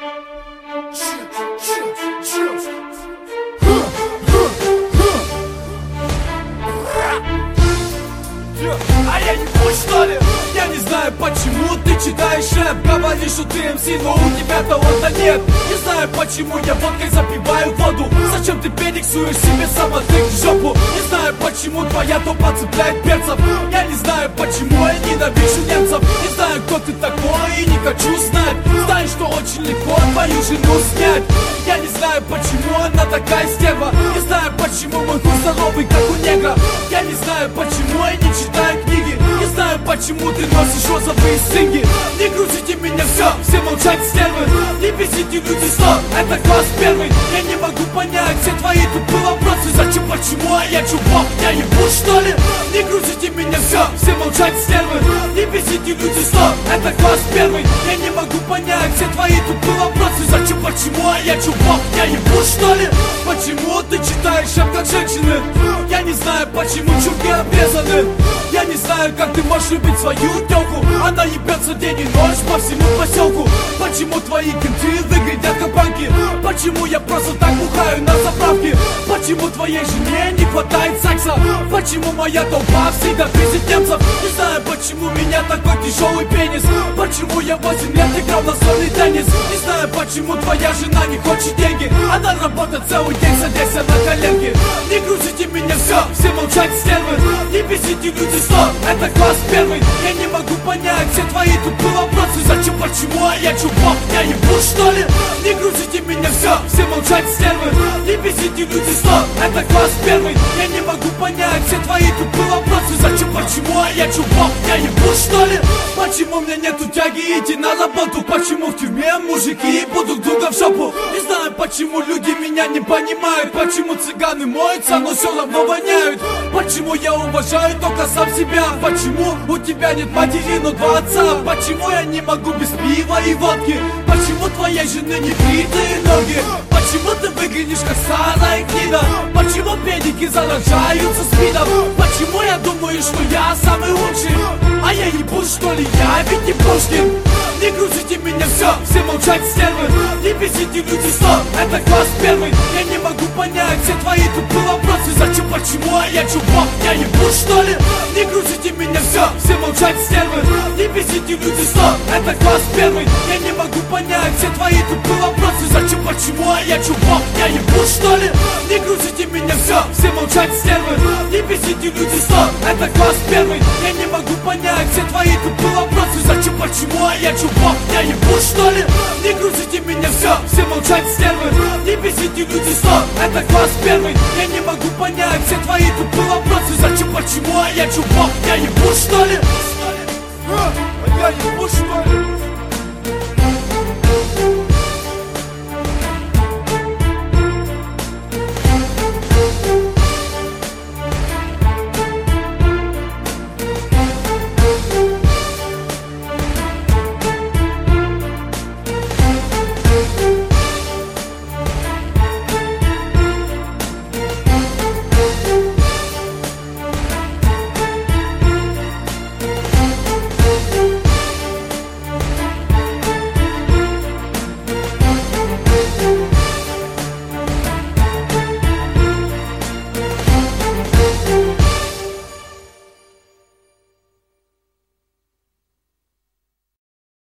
А я не путь, что ли? Я не знаю, почему ты читаешь рэп. Говоришь, что ты МС, но у тебя таланта нет. Не знаю, почему я водкой запиваю воду. Зачем ты перексуешь себе самотык в жопу? Не знаю, почему твоя топа цепляет перцев. Я не знаю, почему я ненавижу немцев. Не знаю, кто ты такой и не хочу знать. Знаю, что очень легко твою жену снять. Я не знаю, почему она такая стерва. Не знаю, почему мой хуй здоровый, как у негра. Я не знаю, почему я не читаю книги. Не знаю, почему ты носишь розовые стринги. Не грузите меня, все молчать, стервы. Не бесите люди, стоп, это класс первый. Я не могу понять все твои тупые вопросы. Зачем, почему, а я чувак, я ебу, что ли? Не грузите меня, все молчать, стервы. Не бесите люди, стоп, это класс первый. Я не могу понять все твои тупые вопросы. Зачем, почему, а я чувак, я ебу, что ли? Почему ты читаешь рэп как женщины? Я не знаю, почему чурки обрезаны. Я не знаю, как ты можешь любить свою тёлку. Она ебется день и ночь по всему поселку. Почему твои кенты выглядят как банки? Почему я просто так бухаю на заправке? Почему твоей жене не хватает секса? Почему моя толпа всегда пиздит немцев? Не знаю, почему у меня такой тяжелый пенис. Почему я 8 лет играл в настольный теннис? Не знаю, почему твоя жена не хочет деньги. Она работает целый день, садясь на коленки. Не грузите меня, все молчать, стервы. Не бесите люди, стоп, это класс первый. Я не могу понять все твои тупые вопросы. Зачем, почему, а я чувак, я ебу, что ли? Не грузите меня, все молчать, стервы. Не бесите люди, стоп, это класс первый. Я не могу понять все твои тупые вопросы. Зачем, почему, а я чувак, я ебу, что ли? Почему у меня нету тяги идти на работу? Почему в тюрьме мужики ебут друг друга в жопу? Не знаю, почему люди меня не понимают. Почему цыганы моются, но все равно воняют? Почему я уважаю только сам себя? Почему у тебя нет матери, но два отца? Почему я не могу без пива и водки? Почему твоей жены не бритые ноги? Почему ты выглядишь как старая гнида? Почему педики заражаются спидом? Почему я думаю, что я самый лучший? А я ебу, что ли, я ведь не Пушкин. Не грузите меня, все молчать, стервы. Не бесите люди, стоп, это класс первый. Я не могу понять все твои тупые вопросы. Зачем, почему, а я чувак, я ебу, что ли? Не грузите меня, все молчать, стервы. Не бесите люди, стоп, это класс первый. Я не могу понять все твои тупые вопросы. Зачем, почему, а я чувак, я ебу, что ли? Не грузите меня, все молчать, стервы. Не бесите люди, стоп, это класс первый. Я не могу понять все твои тупые вопросы. Зачем, почему, а я чувак, я ебу, что ли? Не грузите меня, все молчать, стервы. Не бесите люди, стоп, это класс первый. Я не могу понять все твои тупые вопросы. Зачем, почему, а я чувак, я ебу, что ли? Я ебу, что ли?